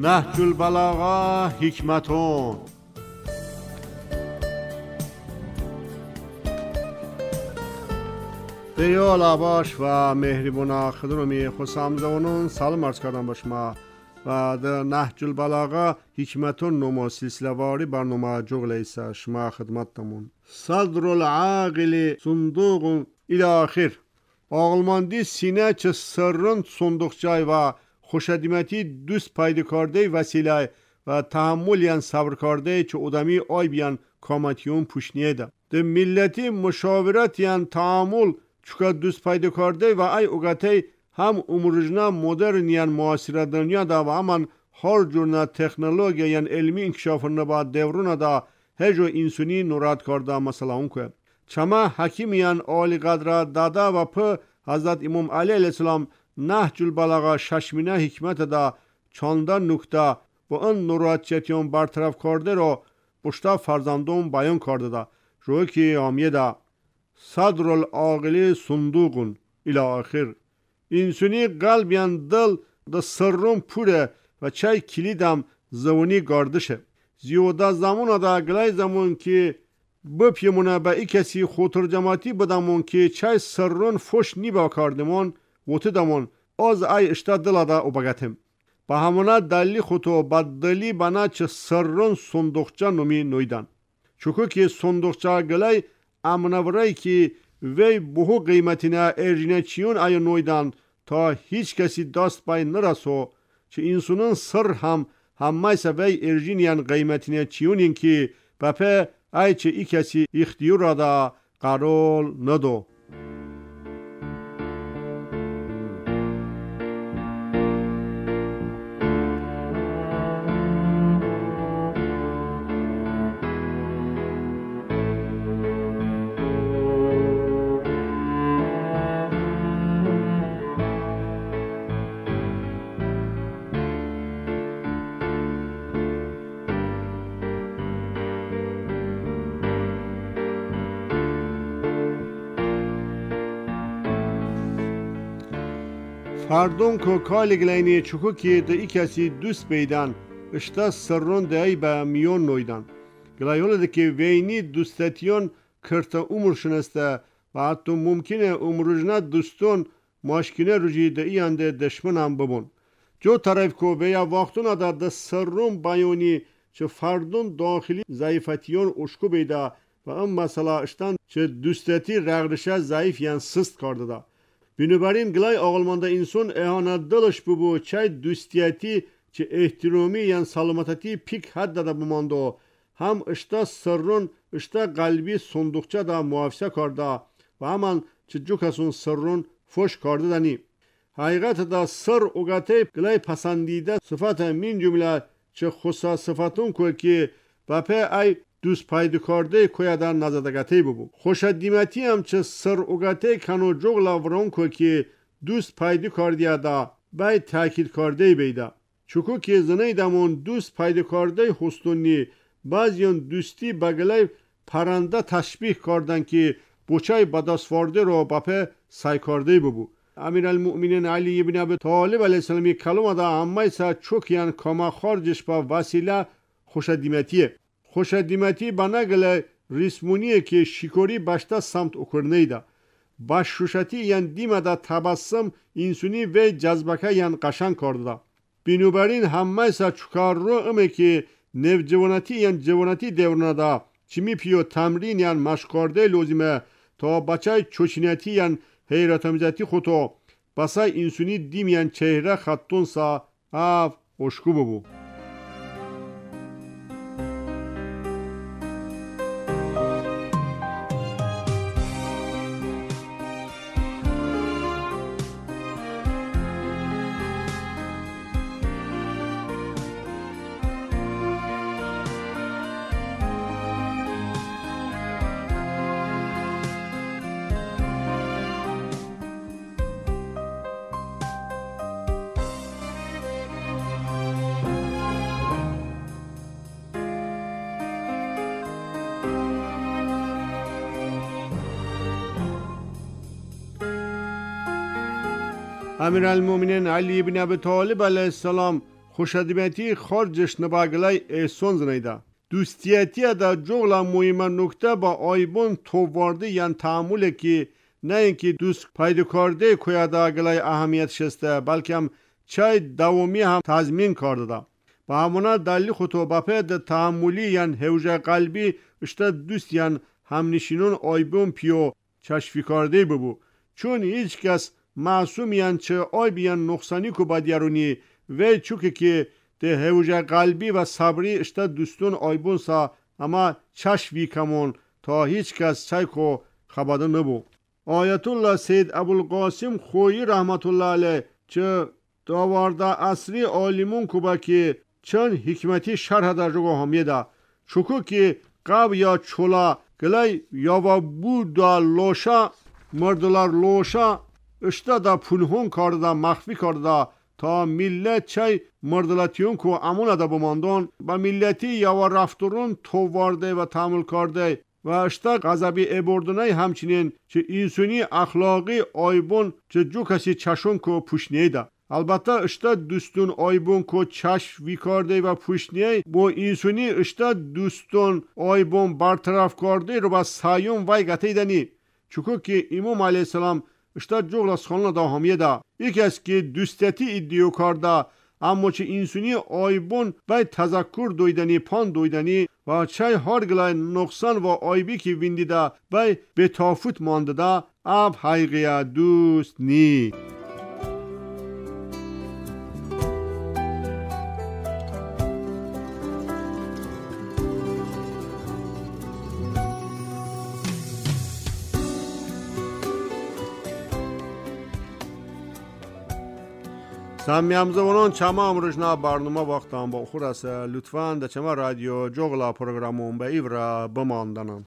نهج البلاغه حکمتون. دیال عباش و مهربان خدرومی خوشامدونون سلام عرض کردم به شما و در نهج البلاغه حکمتون نما سلسله واری برنامه جغل ایسا شما خدمتتمون. صدر العاقل صندوق الى آخر. عقلمندی سینه چه سرن صندوقچای و خوشادیمتی دوست پیدا کرده وسیله و تحمل یان صبر کرده چه ادمی آی بیان کامتیون پوشنیه ده. ده ملتی مشاورت یان تعامل چکا دوست پیدا کرده و ای اوگته هم امروزنا مدرن یان معاصر دنیا دا و همان هر جورنا تکنولوژی یان علمی انکشافن بعد دورون دا هجو انسانی نوراد کرده مثلا اون که چما حکیم یان عالی قدر دادا و په حضرت امام علی علیه السلام نهج البلاغه ششمینه حکمت دا چندان نکته و اون نورادچتیون برطرف کرده رو پشتا فرزندون بیان کرده دا روی که آمیه دا صدر العاقل صندوقون الى آخر. انسانی قلب یان دل دا سرون پوره و چای کلیدم زونی گردشه. زیاده زمان دا گلای زمان که بپیمونه به ای کسی خودترجماتی بدمون که چای سرون فش نیبا کردمون وطه دمون از ای اشتا دل دا او بگتیم. به همونه دلی خودتو بدلی بنا چه سرون صندوقچه نمی نویدن. چوکو که صندوقچه گلای امنورایی که وی بهو قیمتینه ارجینه چیون ای نویدن تا هیچ کسی دست بای نرسو چه انسانون سر هم همه وی ارجینیان قیمتینه چیون این که بپه ای چه ای کسی اختیار را دا قرار ندو. فردون که کالی گلینی چکو که ده ای کسی دوست بیدن اشتا سرون ده ای به میون نویدن. گلای حالا ده که وینی دوستتیون کرتا عمر شنسته و حتی ممکنه عمرجنه دوستون ماشکینه روژی ده ای انده دشمن هم ببون. جو طرف که ویا وقتون ده سرون بیونی چه فردون داخلی ضعیفتیون اشکو بیده و ام مثلا اشتن چه دوستتی رغدشه ضعیف یان سست کرده ده. بنابراین گلای عقلمند انسان اهانت دلش ببو چه دوستیتی چه احترامی یان سلامتی پیک حد داده بمانده هم اشتا سرون اشتا قلبی صندوقچه دا محافظه کرده و همان چه جو کسون سرون فش کرده دنی. حقیقت دا سر اوگته گلای پسندیده صفت من جمله چه خصوص صفتون که بپه ای دوست پیدا کرده که در نزدگتی ببو. خوشدیمتی هم چه سر اوگته کنو جغلا ورون که دوست پیدا کرده دا باید تاکید کرده بیده. چکو که زنه دمون دوست پیدا کرده هستونی بعضیان دوستی بگلای پرنده تشبیه کردن که بوچای بدستوارده رو بپه سعی کرده ببو. امیرالمؤمنین علی ابن ابی طالب علیه السلام کلمه دا همه ایسا چوکیان کاما خارجش با وسیله خوشدیمتیه. خوشدیمتی بناگله ریسمونیه که شکاری باشتا سمت اکرنه ده. باشوشتی یان دیمه ده تبسم انسونی و جذبکه یان قشنگ کرده ده. بنابراین همه ایسا چکار رو امه که نوجوانتی یان جوانتی دورنه ده چمی پیو تمرین یان مشق کرده لازمه تا بچه چوچینتی یان حیرت آمیزتی خودتو بسای انسونی دیم یان چهره خطون سا اف اشکو ببو. امیرالمؤمنین علی ابن ابی طالب علیه السلام خوشدیمتی خارجش نباگلای احسان زنیده. دوستیتی دا جغلا مهم نکته با آیبون تووارده یان تعامله که نه اینکه دوست پیدا کرده کویادا گلای اهمیت شسته بلکه هم چای دوامی هم تضمین کرده. با همونا دلیل خطو بپید تعاملی یان هوجه قلبی اشتا دوست یان همنشینون آیبون پیو چشفی کرده ببو. چون هیچ کس معصوم یان چه آیب یان نقصانی کو بدیارونی و چوکه که ده هوجه قلبی و صبری اشتا دوستون آیبون سا اما چشفی کمون تا هیچ کس چای کو خباده نبو. آیت الله سید ابوالقاسم خویی رحمت الله علیه چه داوارده اصری عالمون کوبا که چند حکمتی شرح در جگه همیده چکو که قب یا چولا گلای یا و بود دا لوشا مردلار لوشا اشتا دا پنهون کرده مخفی کرده تا ملت چای مردلاتیون کو امون دا بماندون با ملتی یا و رفترون تووارده و تعامل کرده و اشتا غضبی ابردنای همچنین چه انسانی اخلاقی آیبون چه جو کسی چشون کو پوشنیده. البته اشتا دوستون آیبون کو چشم وی کرده و پوشنیه با انسانی اشتا دوستون آیبون برطرف کرده رو با سایون وی گتیدنی چکو که امام علیه السلام اشتا جغل سخانه دا همیه دا یکی از که دوستتی ایدیو کرده اما چه انسانی آیبون وی تذکر دویدنی پان دویدنی و چای هرگلای نقصان و آیبی که ویندیده وی به تافوت مانده دا اب حقیقی دوست نی. سامیام زبانان چما امروزنا برنامه وقتم با خود است لطفاً در چما رادیو جغلا پروگرامون به ایورا بماندنم.